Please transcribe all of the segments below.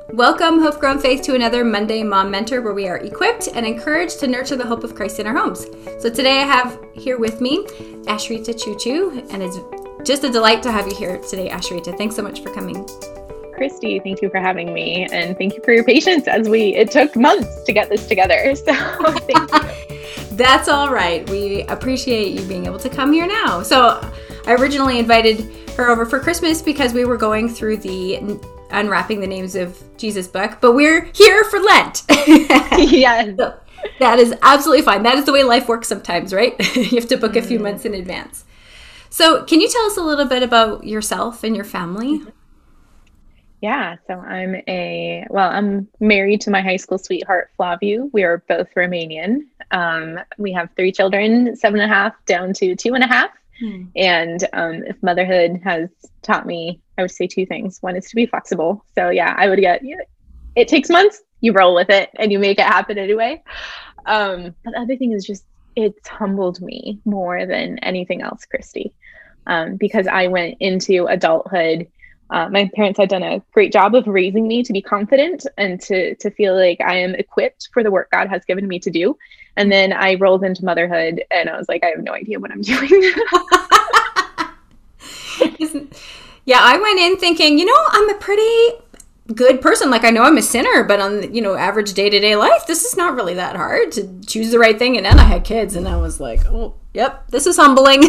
Welcome, Hope Grown Faith, to another Monday Mom Mentor, where we are equipped and encouraged to nurture the hope of Christ in our homes. So today I have here with me Ashrita Choo, and it's just a delight to have you here today, Ashrita. Thanks so much for coming. Christy, thank you for having me, and thank you for your patience as it took months to get this together. So thank you. That's all right. We appreciate you being able to come here now. So I originally invited her over for Christmas because we were going through the Unwrapping the Names of Jesus book, but we're here for Lent. Yes. So that is absolutely fine. That is the way life works sometimes, right? You have to book a few months in advance. So can you tell us a little bit about yourself and your family? Yeah, so I'm married to my high school sweetheart, Flaviu. We are both Romanian. We have 3 children, 7.5 down to 2.5. And if motherhood has taught me, I would say 2 things. One is to be flexible. So yeah, it takes months, you roll with it and you make it happen anyway. But the other thing is just, it's humbled me more than anything else, Christy, because I went into adulthood. My parents had done a great job of raising me to be confident and to feel like I am equipped for the work God has given me to do. And then I rolled into motherhood and I was like, I have no idea what I'm doing. Yeah, I went in thinking, I'm a pretty good person. Like, I know I'm a sinner, but on, average day-to-day life, this is not really that hard to choose the right thing. And then I had kids and I was like, oh, yep, this is humbling.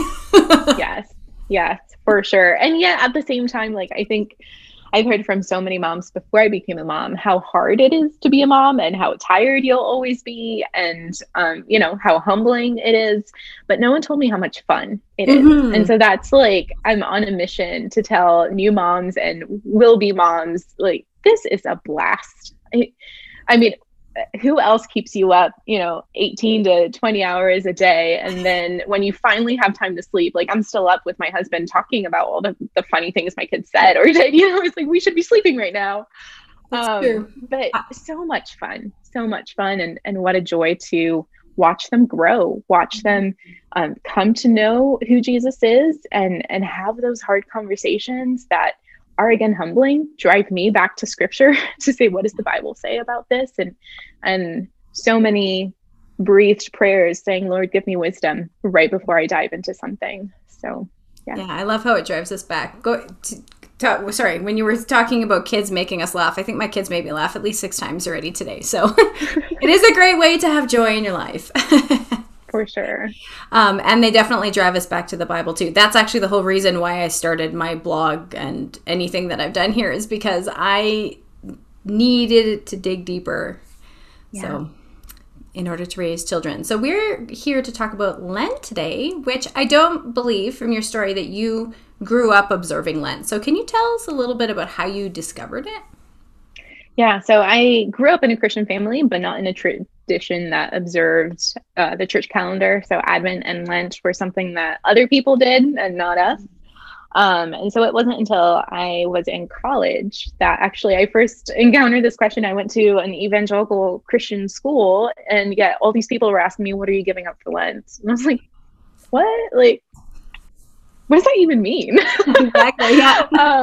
Yes, for sure. And yet at the same time, like, I think I've heard from so many moms before I became a mom, how hard it is to be a mom and how tired you'll always be and, how humbling it is. But no one told me how much fun it is. And so that's like, I'm on a mission to tell new moms and will-be moms, like, this is a blast. I mean, who else keeps you up, 18 to 20 hours a day? And then when you finally have time to sleep, like, I'm still up with my husband talking about all the funny things my kids said or did, it's like, we should be sleeping right now. That's true. But so much fun. And what a joy to watch them grow, watch them come to know who Jesus is and have those hard conversations that are, again, humbling, drive me back to scripture to say, what does the Bible say about this? And so many breathed prayers saying, Lord, give me wisdom right before I dive into something. So, yeah. Yeah, I love how it drives us back. When you were talking about kids making us laugh, I think my kids made me laugh at least 6 times already today. So it is a great way to have joy in your life. For sure. And they definitely drive us back to the Bible too. That's actually the whole reason why I started my blog and anything that I've done here is because I needed to dig deeper. Yeah. So in order to raise children. So we're here to talk about Lent today, which I don't believe from your story that you grew up observing Lent. So can you tell us a little bit about how you discovered it? Yeah, so I grew up in a Christian family, but not in a tradition that observed the church calendar. So Advent and Lent were something that other people did and not us. And so it wasn't until I was in college that actually I first encountered this question. I went to an evangelical Christian school, and yet all these people were asking me, what are you giving up for Lent? And I was like, what? Like, what does that even mean? Exactly. Yeah.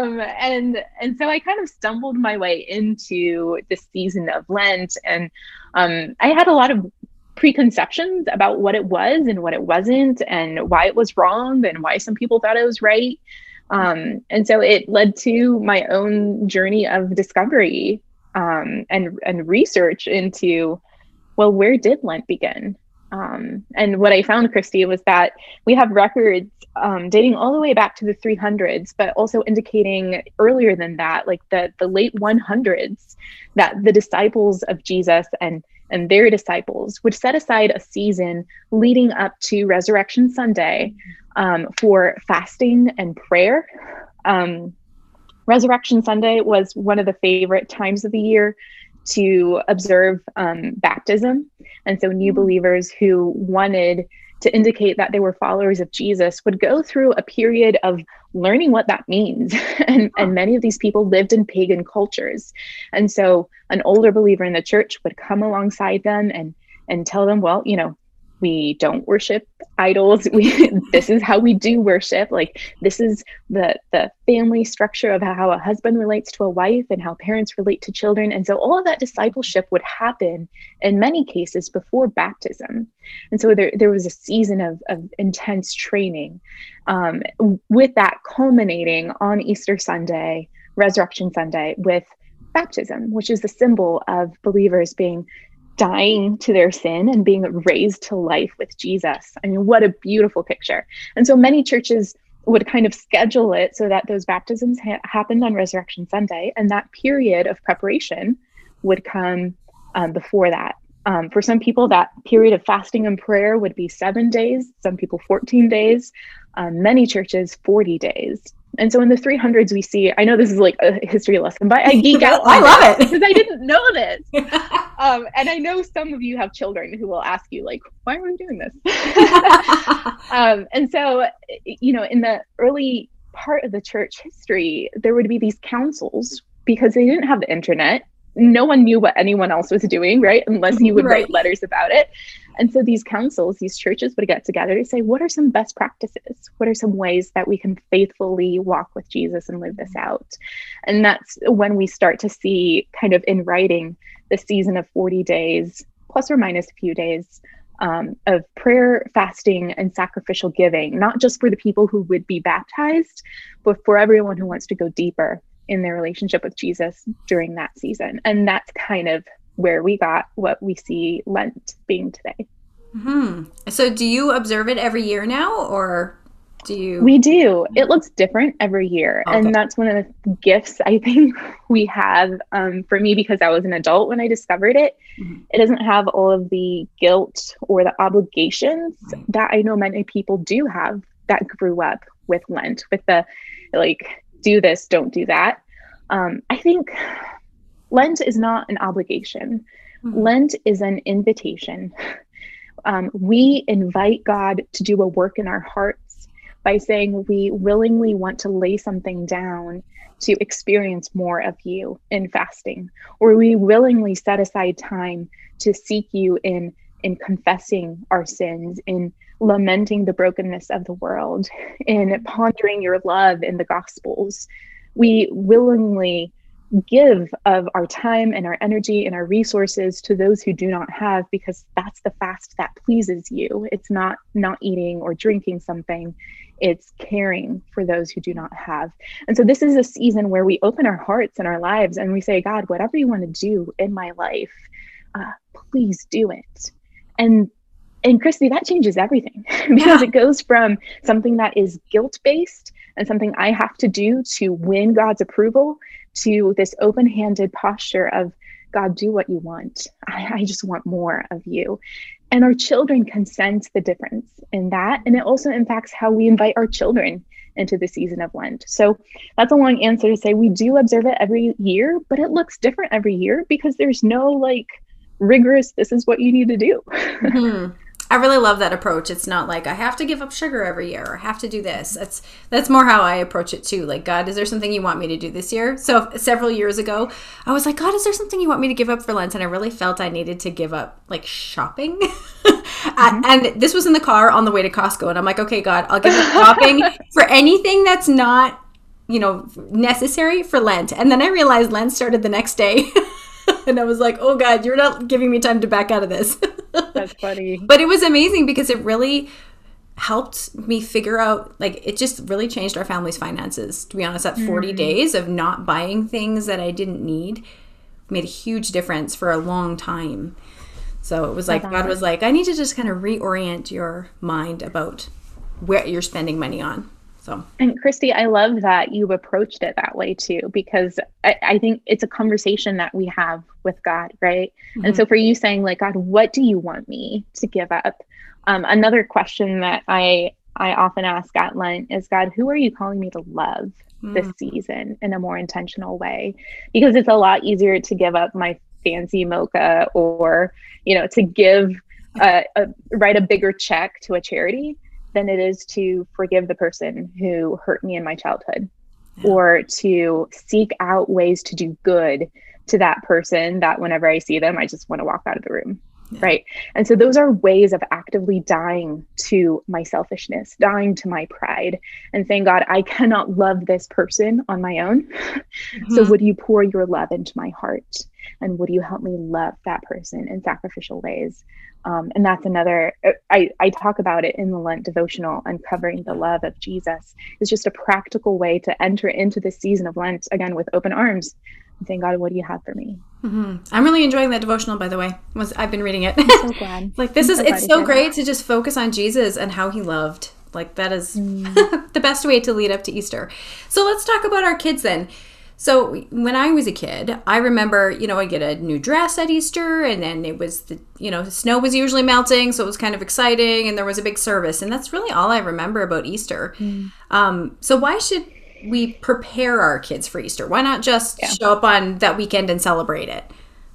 And so I kind of stumbled my way into this season of Lent, and I had a lot of preconceptions about what it was and what it wasn't, and why it was wrong, and why some people thought it was right. And so it led to my own journey of discovery and research into, well, where did Lent begin? And what I found, Christy, was that we have records dating all the way back to the 300s, but also indicating earlier than that, like the late 100s, that the disciples of Jesus and their disciples would set aside a season leading up to Resurrection Sunday for fasting and prayer. Resurrection Sunday was one of the favorite times of the year to observe baptism. And so new believers who wanted to indicate that they were followers of Jesus would go through a period of learning what that means. And many of these people lived in pagan cultures. And so an older believer in the church would come alongside them and tell them, well, We don't worship idols. This is how we do worship. Like, this is the family structure of how a husband relates to a wife and how parents relate to children. And so all of that discipleship would happen in many cases before baptism. And so there was a season of intense training, with that culminating on Easter Sunday, Resurrection Sunday, with baptism, which is the symbol of believers dying to their sin and being raised to life with Jesus. I mean, what a beautiful picture. And so many churches would kind of schedule it so that those baptisms happened on Resurrection Sunday, and that period of preparation would come before that. For some people, that period of fasting and prayer would be 7 days, some people 14 days, many churches 40 days. And so in the 300s, we see, I know this is like a history lesson, but I geek out. I love it because I didn't know this. And I know some of you have children who will ask you, like, why are we doing this? And so, in the early part of the church history, there would be these councils because they didn't have the internet. No one knew what anyone else was doing, right? Unless you would write letters about it. And so these councils, these churches would get together to say, what are some best practices? What are some ways that we can faithfully walk with Jesus and live this out? And that's when we start to see kind of in writing the season of 40 days, plus or minus a few days, of prayer, fasting, and sacrificial giving, not just for the people who would be baptized, but for everyone who wants to go deeper in their relationship with Jesus during that season. And that's kind of where we got what we see Lent being today. Mm-hmm. So do you observe it every year now, or do you? We do. It looks different every year. Okay. And that's one of the gifts I think we have, for me, because I was an adult when I discovered it. Mm-hmm. It doesn't have all of the guilt or the obligations that I know many people do have that grew up with Lent, with the, like, do this, don't do that. I think Lent is not an obligation. Mm-hmm. Lent is an invitation. We invite God to do a work in our hearts by saying we willingly want to lay something down to experience more of you in fasting, or we willingly set aside time to seek you in confessing our sins, in lamenting the brokenness of the world, in pondering your love in the Gospels. We willingly give of our time and our energy and our resources to those who do not have, because that's the fast that pleases you. It's not eating or drinking something. It's caring for those who do not have. And so this is a season where we open our hearts and our lives and we say, God, whatever you want to do in my life, please do it. And Christy, that changes everything because it goes from something that is guilt-based and something I have to do to win God's approval to this open-handed posture of, God, do what you want. I just want more of you. And our children can sense the difference in that. And it also impacts how we invite our children into the season of Lent. So that's a long answer to say we do observe it every year, but it looks different every year because there's no like rigorous, this is what you need to do. Mm-hmm. I really love that approach. It's not like I have to give up sugar every year or have to do this. That's more how I approach it too. Like, God, is there something you want me to do this year? So several years ago, I was like, God, is there something you want me to give up for Lent? And I really felt I needed to give up like shopping. Mm-hmm. And this was in the car on the way to Costco. And I'm like, okay, God, I'll give up shopping for anything that's not, necessary for Lent. And then I realized Lent started the next day. And I was like, oh God, you're not giving me time to back out of this. That's funny. But it was amazing because it really helped me figure out, like, it just really changed our family's finances. To be honest, that 40 days of not buying things that I didn't need made a huge difference for a long time. So it was like, God was like, I need to just kind of reorient your mind about where you're spending money on. So. And Christy, I love that you approached it that way too, because I think it's a conversation that we have with God, right? Mm-hmm. And so for you saying like, God, what do you want me to give up? Another question that I often ask at Lent is, God, who are you calling me to love this season in a more intentional way? Because it's a lot easier to give up my fancy mocha or, to give, write a bigger check to a charity than it is to forgive the person who hurt me in my childhood, or to seek out ways to do good to that person that whenever I see them, I just want to walk out of the room. Right. And so those are ways of actively dying to my selfishness, dying to my pride, and saying, God, I cannot love this person on my own. So would you pour your love into my heart? And would you help me love that person in sacrificial ways? And that's another, I talk about it in the Lent devotional, uncovering the love of Jesus. Is just a practical way to enter into this season of Lent, again, with open arms and saying, God, what do you have for me? I'm really enjoying that devotional, by the way. I've been reading it. I'm so glad. It's so great to just focus on Jesus and how he loved. Like, that is the best way to lead up to Easter. So let's talk about our kids then. So when I was a kid, I remember, I get a new dress at Easter, and then it was the snow was usually melting, so it was kind of exciting, and there was a big service, and that's really all I remember about Easter. So why should we prepare our kids for Easter? Why not just show up on that weekend and celebrate it?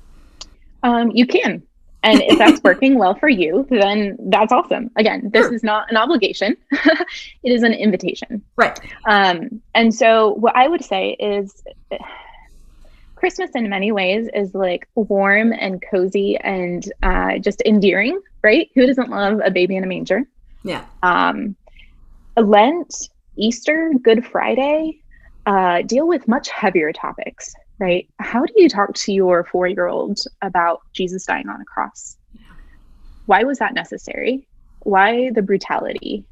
You can. And if that's working well for you, then that's awesome. Again, this is not an obligation. It is an invitation. Right. And so what I would say is Christmas in many ways is like warm and cozy and just endearing, right? Who doesn't love a baby in a manger? Yeah. Lent, Easter, Good Friday, deal with much heavier topics, right? How do you talk to your 4-year-old about Jesus dying on a cross? Why was that necessary? Why the brutality?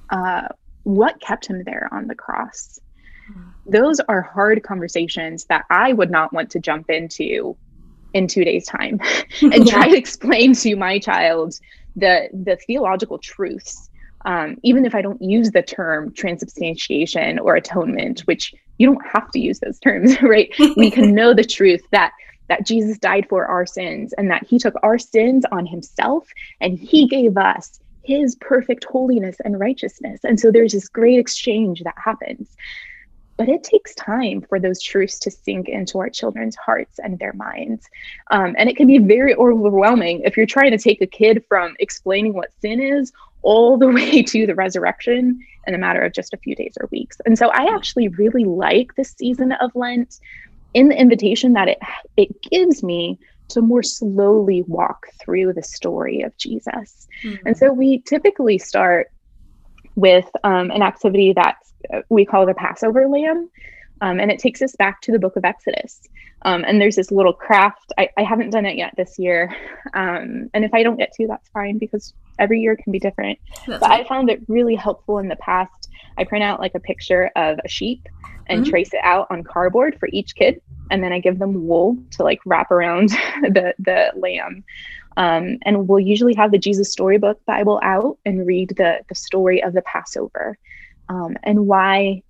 What kept him there on the cross? Those are hard conversations that I would not want to jump into in 2 days' time and try to explain to my child the theological truths. Even if I don't use the term transubstantiation or atonement, which you don't have to use those terms, right? We can know the truth that Jesus died for our sins and that he took our sins on himself and he gave us his perfect holiness and righteousness. And so there's this great exchange that happens. But it takes time for those truths to sink into our children's hearts and their minds. And it can be very overwhelming if you're trying to take a kid from explaining what sin is all the way to the resurrection in a matter of just a few days or weeks. And so I actually really like this season of Lent in the invitation that it gives me to more slowly walk through the story of Jesus. And so we typically start with an activity that we call the Passover lamb. And it takes us back to the book of Exodus. And there's this little craft. I haven't done it yet this year. And if I don't get to, that's fine, because every year can be different. But I found it really helpful in the past. I print out like a picture of a sheep and trace it out on cardboard for each kid. And then I give them wool to like wrap around the lamb. And we'll usually have the Jesus Storybook Bible out and read the story of the Passover, and why,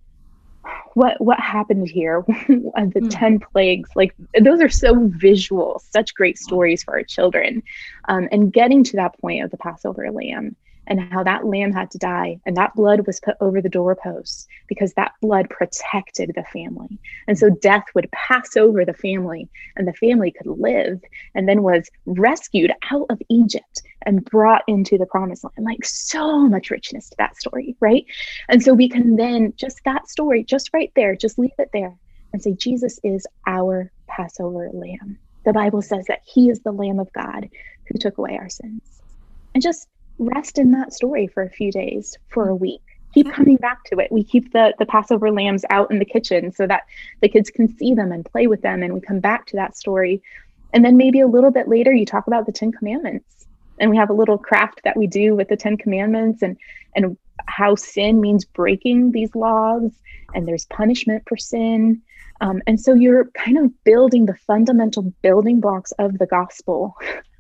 what happened here, the 10 plagues, like those are so visual, such great stories for our children. And getting to that point of the Passover lamb and how that lamb had to die and that blood was put over the doorposts because that blood protected the family. And so death would pass over the family and the family could live, and then was rescued out of Egypt and brought into the promised land. Like, so much richness to that story, right? And so we can then just that story, just right there, just leave it there and say, Jesus is our Passover lamb. The Bible says that he is the Lamb of God who took away our sins. And just rest in that story for a few days, for a week. Keep coming back to it. We keep the Passover lambs out in the kitchen so that the kids can see them and play with them. And we come back to that story. And then maybe a little bit later, you talk about the 10 Commandments. And we have a little craft that we do with the 10 Commandments and how sin means breaking these laws. And there's punishment for sin. And so you're kind of building the fundamental building blocks of the gospel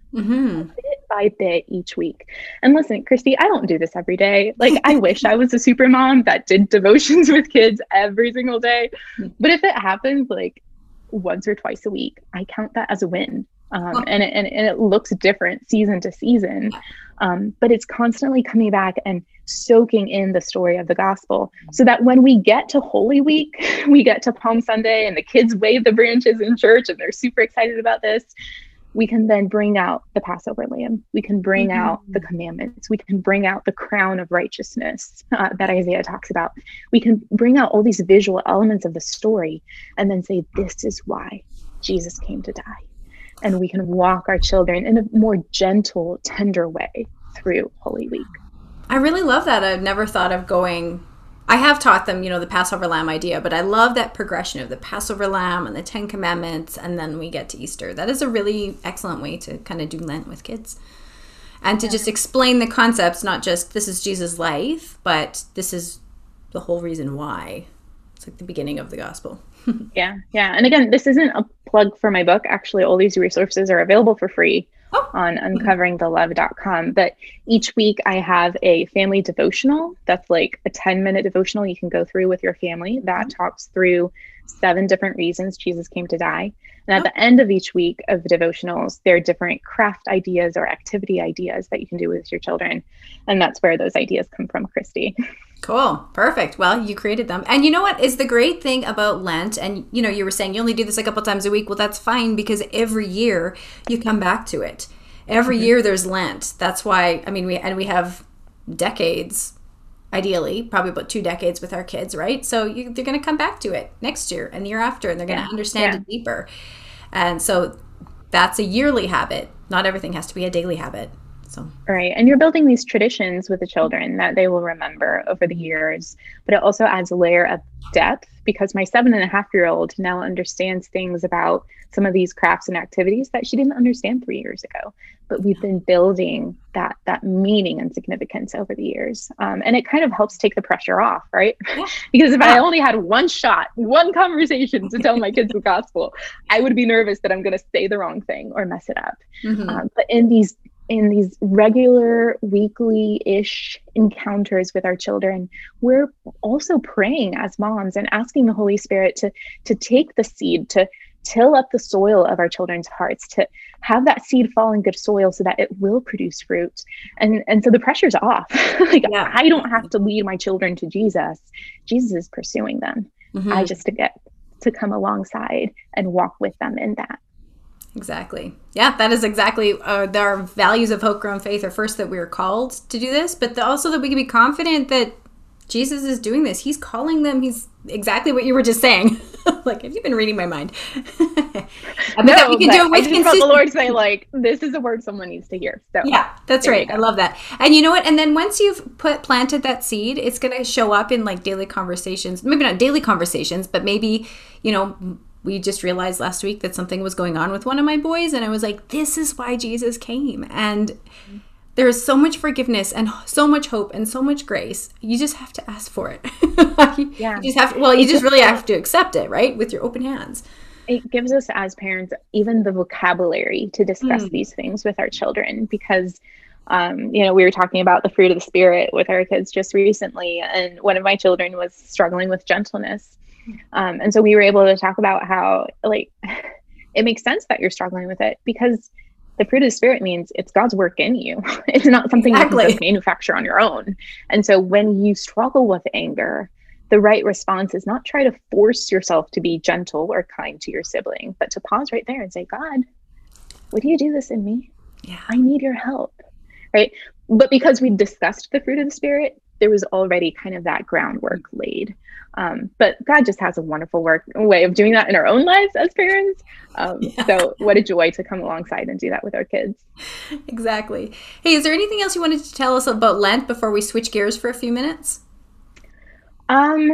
bit by bit each week. And listen, Christy, I don't do this every day. Like, I wish I was a super mom that did devotions with kids every single day. But if it happens like once or twice a week, I count that as a win. And it looks different season to season. But it's constantly coming back and soaking in the story of the gospel so that when we get to Holy Week, we get to Palm Sunday and the kids wave the branches in church and they're super excited about this. We can then bring out the Passover lamb. We can bring out the commandments. We can bring out the crown of righteousness that Isaiah talks about. We can bring out all these visual elements of the story and then say, this is why Jesus came to die. and we can walk our children in a more gentle, tender way through Holy Week. I really love that. I've never thought of going. I have taught them, the Passover lamb idea, but I love that progression of the Passover lamb and the 10 Commandments, and then we get to Easter. That is a really excellent way to kind of do Lent with kids. And to just explain the concepts, not just this is Jesus' life, but this is the whole reason why. It's like the beginning of the gospel. Yeah. And again, this isn't a plug for my book. Actually, all these resources are available for free on uncoveringthelove.com. But each week I have a family devotional that's like a 10-minute devotional you can go through with your family that talks through 7 different reasons Jesus came to die. And at the end of each week of devotionals, there are different craft ideas or activity ideas that you can do with your children. And that's where those ideas come from, Christy. Cool. Perfect. Well, you created them. And you know what is the great thing about Lent? And, you were saying you only do this a couple times a week. Well, that's fine because every year you come back to it. Every year there's Lent. That's why, we have decades, ideally, probably about 2 decades with our kids, right? So they're going to come back to it next year and the year after, and they're going to understand it deeper. And so that's a yearly habit. Not everything has to be a daily habit. So. Right. And you're building these traditions with the children that they will remember over the years, but it also adds a layer of depth because my 7.5-year-old now understands things about some of these crafts and activities that she didn't understand 3 years ago. But we've been building that meaning and significance over the years. And it kind of helps take the pressure off, right? Yeah. Because if I only had one conversation to tell my kids the gospel, I would be nervous that I'm going to say the wrong thing or mess it up. But in these regular weekly-ish encounters with our children, we're also praying as moms and asking the Holy Spirit to take the seed, to till up the soil of our children's hearts, to have that seed fall in good soil so that it will produce fruit. And so the pressure's off. I don't have to lead my children to Jesus. Jesus is pursuing them. I just get to come alongside and walk with them in that. Exactly. Yeah, that is exactly our values of Hope Grown Faith are first that we are called to do this, but also that we can be confident that Jesus is doing this. He's calling them. He's exactly what you were just saying. Like, have you been reading my mind? We can do it with consistency. The Lord say, this is a word someone needs to hear. So yeah, that's right. I love that. And you know what? And then once you've planted that seed, it's going to show up in daily conversations. Maybe not daily conversations, but maybe, we just realized last week that something was going on with one of my boys. And I was like, this is why Jesus came. And there is so much forgiveness and so much hope and so much grace. You just have to ask for it. You just really have to accept it, right? With your open hands. It gives us as parents even the vocabulary to discuss these things with our children because, we were talking about the fruit of the Spirit with our kids just recently. And one of my children was struggling with gentleness. And so we were able to talk about how it makes sense that you're struggling with it because the fruit of the Spirit means it's God's work in you. It's not something you can just manufacture on your own. And so when you struggle with anger, the right response is not try to force yourself to be gentle or kind to your sibling, but to pause right there and say, God, would you do this in me? Yeah. I need your help. Right. But because we discussed the fruit of the Spirit, there was already kind of that groundwork laid. But God just has a wonderful way of doing that in our own lives as parents. So what a joy to come alongside and do that with our kids. Exactly. Hey, is there anything else you wanted to tell us about Lent before we switch gears for a few minutes? I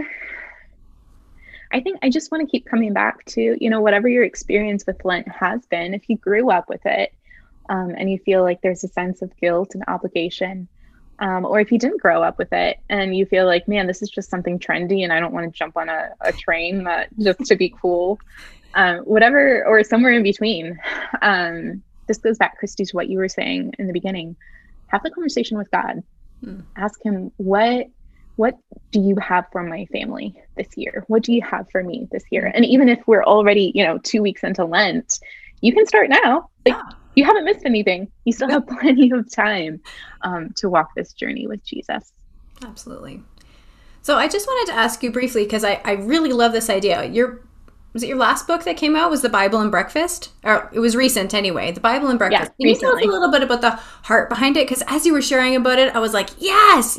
think I just want to keep coming back to, whatever your experience with Lent has been, if you grew up with it, and you feel like there's a sense of guilt and obligation, or if you didn't grow up with it and you feel like, man, this is just something trendy and I don't want to jump on a train just to be cool, whatever, or somewhere in between. This goes back, Christy, to what you were saying in the beginning. Have the conversation with God. Ask him, what do you have for my family this year? What do you have for me this year? And even if we're already, 2 weeks into Lent, you can start now. You haven't missed anything. You still have plenty of time to walk this journey with Jesus. Absolutely. So I just wanted to ask you briefly, because I really love this idea. was it your last book that came out was The Bible and Breakfast? Or it was recent anyway, The Bible and Breakfast. Yeah, Can you tell us a little bit about the heart behind it? Because as you were sharing about it, I was like, yes.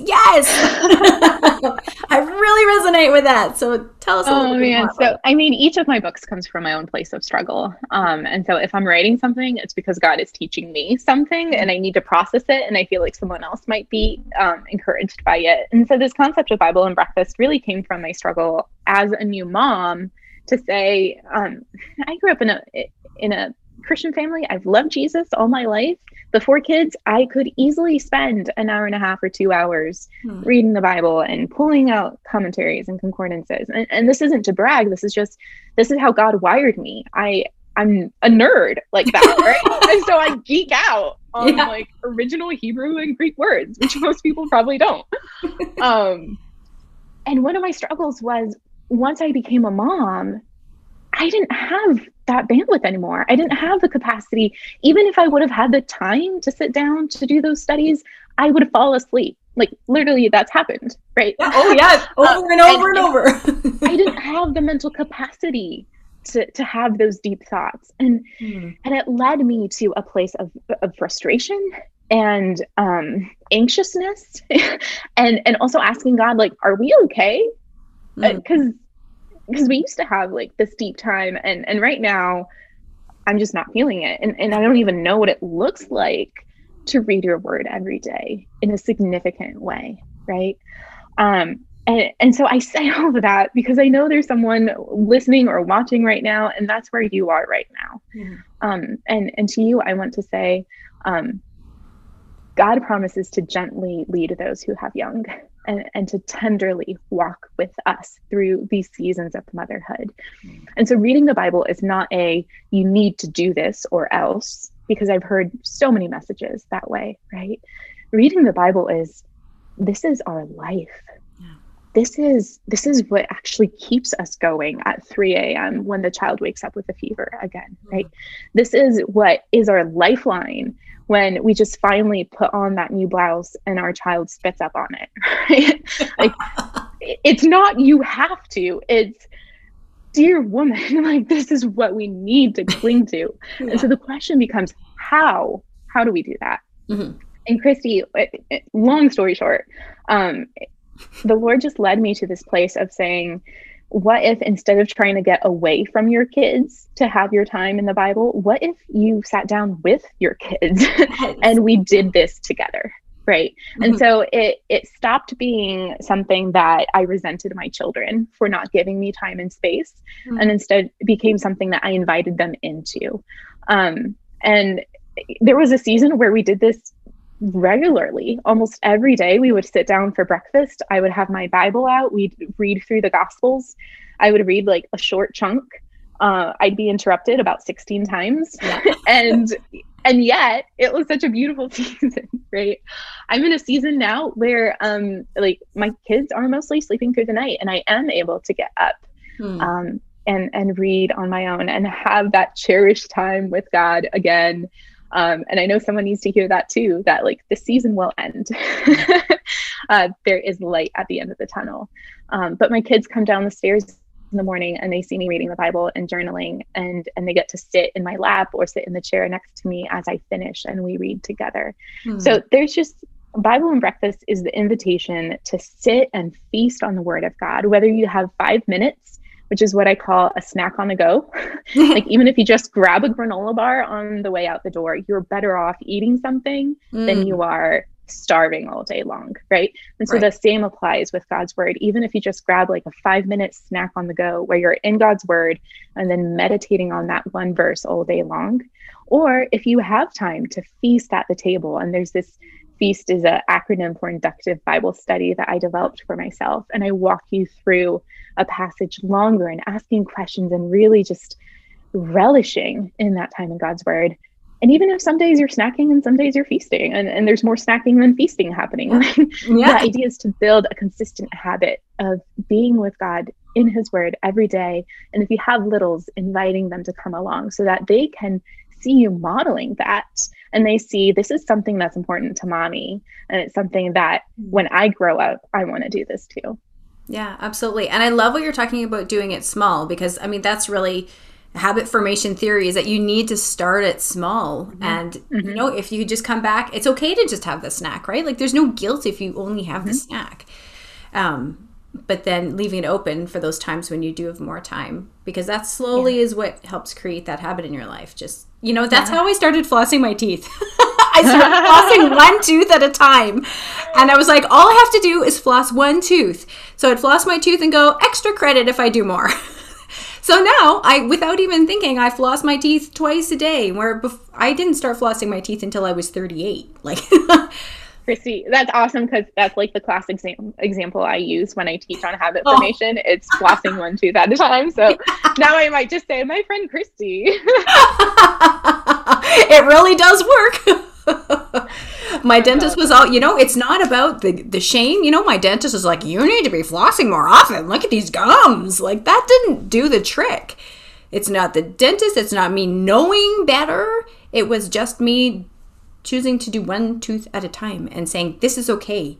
I really resonate with that. So tell us a little bit more. So I mean, each of my books comes from my own place of struggle. And so if I'm writing something, it's because God is teaching me something and I need to process it. And I feel like someone else might be encouraged by it. And so this concept of Bible and Breakfast really came from my struggle as a new mom to say, I grew up in a Christian family. I've loved Jesus all my life. Before kids, I could easily spend an hour and a half or 2 hours reading the Bible and pulling out commentaries and concordances. And this isn't to brag. This is how God wired me. I'm a nerd like that, right? And so I geek out on like original Hebrew and Greek words, which most people probably don't. And one of my struggles was, once I became a mom, I didn't have that bandwidth anymore. I didn't have the capacity. Even if I would have had the time to sit down to do those studies, I would have fallen asleep. Like literally that's happened, right? Yeah. Oh yeah, over and over and over. I didn't have the mental capacity to have those deep thoughts. And it led me to a place of frustration and anxiousness and also asking God, like, are we okay? Because we used to have like this deep time and right now I'm just not feeling it. And I don't even know what it looks like to read your word every day in a significant way. Right. And so I say all of that because I know there's someone listening or watching right now, and that's where you are right now. And to you, I want to say, God promises to gently lead those who have young and to tenderly walk with us through these seasons of motherhood. And so reading the Bible is not you need to do this or else, because I've heard so many messages that way, right? Reading the Bible this is our life. This is what actually keeps us going at 3 a.m. when the child wakes up with a fever again, right? This is what is our lifeline when we just finally put on that new blouse and our child spits up on it, right? Like, it's not you have to, it's dear woman, like this is what we need to cling to. And so the question becomes, how do we do that? And Christy, long story short, the Lord just led me to this place of saying, what if instead of trying to get away from your kids to have your time in the Bible, what if you sat down with your kids and we did this together, right? And so it stopped being something that I resented my children for not giving me time and space, and instead became something that I invited them into. And there was a season where we did this regularly. Almost every day we would sit down for breakfast. I would have my Bible out. We'd read through the Gospels. I would read like a short chunk. I'd be interrupted about 16 times. and yet it was such a beautiful season, right? I'm in a season now where like my kids are mostly sleeping through the night and I am able to get up and read on my own and have that cherished time with God again. And I know someone needs to hear that too, that like the season will end. There is light at the end of the tunnel. But my kids come down the stairs in the morning and they see me reading the Bible and journaling, and they get to sit in my lap or sit in the chair next to me as I finish and we read together. So there's just Bible and Breakfast is the invitation to sit and feast on the Word of God, whether you have 5 minutes, which is what I call a snack on the go. Like even if you just grab a granola bar on the way out the door, you're better off eating something than you are starving all day long, right? And so the same applies with God's Word. Even if you just grab like a 5-minute snack on the go where you're in God's Word and then meditating on that one verse all day long, or if you have time to feast at the table, and there's this FEAST is an acronym for inductive Bible study that I developed for myself. And I walk you through a passage longer and asking questions and really just relishing in that time in God's Word. And even if some days you're snacking and some days you're feasting, and there's more snacking than feasting happening, the idea is to build a consistent habit of being with God in His Word every day. And if you have littles, inviting them to come along so that they can see you modeling that, and they see this is something that's important to mommy, and it's something that when I grow up I want to do this too. Yeah, absolutely. And I love what you're talking about, doing it small, because I mean, that's really habit formation theory, is that you need to start it small. And you know, if you just come back, it's okay to just have the snack, right? Like there's no guilt if you only have the snack. But then leaving it open for those times when you do have more time, because that slowly is what helps create that habit in your life. Just, you know, that's how I started flossing my teeth. I started flossing one tooth at a time. And I was like, all I have to do is floss one tooth. So I'd floss my tooth and go, extra credit if I do more. So now, without even thinking, I floss my teeth twice a day, where I didn't start flossing my teeth until I was 38. Like, Christy, that's awesome, because that's like the class example I use when I teach on habit formation. It's flossing one tooth at a time. So now I might just say, my friend Christy. It really does work. My dentist was all, you know, it's not about the shame. You know, my dentist was like, you need to be flossing more often. Look at these gums. Like, that didn't do the trick. It's not the dentist. It's not me knowing better. It was just me choosing to do one tooth at a time and saying, this is okay.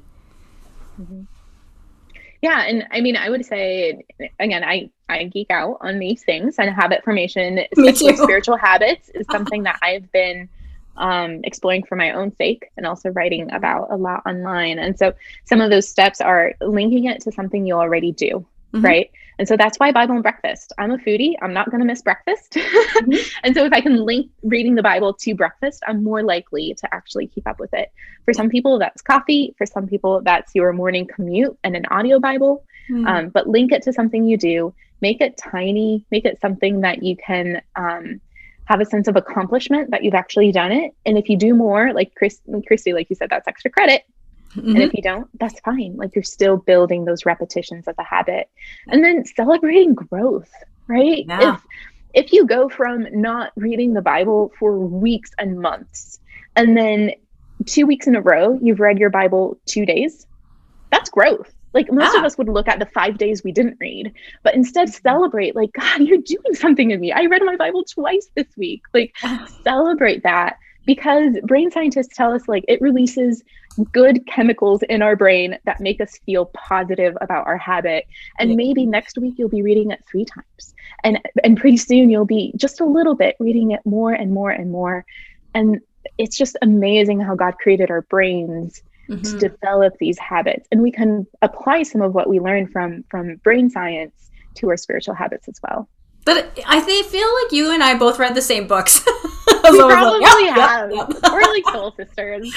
Yeah. And I mean, I would say, again, I geek out on these things, and habit formation, especially spiritual habits, is something that I've been exploring for my own sake, and also writing about a lot online. And so some of those steps are linking it to something you already do, right? And so that's why Bible and breakfast. I'm a foodie. I'm not going to miss breakfast. And so if I can link reading the Bible to breakfast, I'm more likely to actually keep up with it. For some people, that's coffee. For some people, that's your morning commute and an audio Bible. But link it to something you do. Make it tiny. Make it something that you can have a sense of accomplishment that you've actually done it. And if you do more, like Christy, like you said, that's extra credit. And if you don't, that's fine. Like, you're still building those repetitions of a habit. And then celebrating growth, right? Yeah. If you go from not reading the Bible for weeks and months, and then 2 weeks in a row, you've read your Bible 2 days, that's growth. Like, most of us would look at the 5 days we didn't read, but instead celebrate, like, God, you're doing something in me. I read my Bible twice this week. Like, celebrate that, because brain scientists tell us, like, it releases good chemicals in our brain that make us feel positive about our habit. And maybe next week you'll be reading it 3 times. And pretty soon you'll be just a little bit reading it more and more and more. And it's just amazing how God created our brains to develop these habits. And we can apply some of what we learned from brain science to our spiritual habits as well. But I feel like you and I both read the same books. We probably have. We're like soul sisters.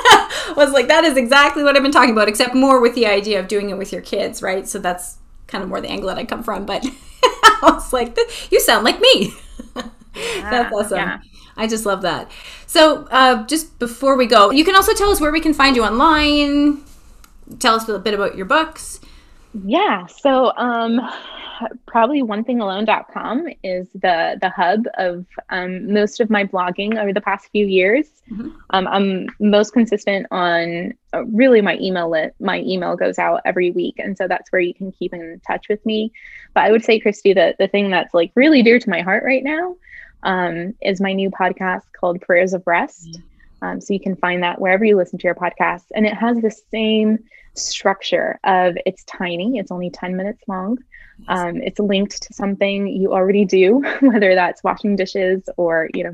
Was like, that is exactly what I've been talking about, except more with the idea of doing it with your kids, right? So that's kind of more the angle that I come from. But I was like, you sound like me. That's awesome. Yeah. I just love that. So just before we go, you can also tell us where we can find you online. Tell us a bit about your books. Yeah. So probably onethingalone.com is the hub of most of my blogging over the past few years. I'm most consistent on really my email list. My email goes out every week, and so that's where you can keep in touch with me. But I would say, Christy, that the thing that's like really dear to my heart right now is my new podcast called Prayers of Rest. So you can find that wherever you listen to your podcasts, and it has the same structure of, it's tiny, it's only 10 minutes long. It's linked to something you already do, whether that's washing dishes or, you know,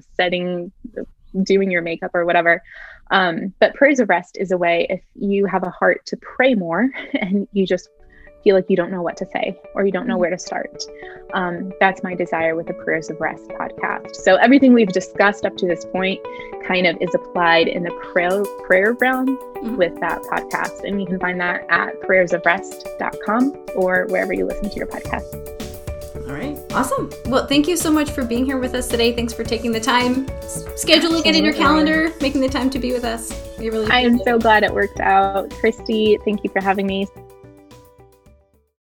doing your makeup or whatever. But Prayers of Rest is a way, if you have a heart to pray more and you just feel like you don't know what to say or you don't know where to start. That's my desire with the Prayers of Rest podcast. So everything we've discussed up to this point kind of is applied in the prayer realm with that podcast. And you can find that at prayersofrest.com or wherever you listen to your podcast. All right. Awesome. Well, thank you so much for being here with us today. Thanks for taking the time, scheduling it in your calendar, making the time to be with us. I am so glad it worked out. Christy, thank you for having me.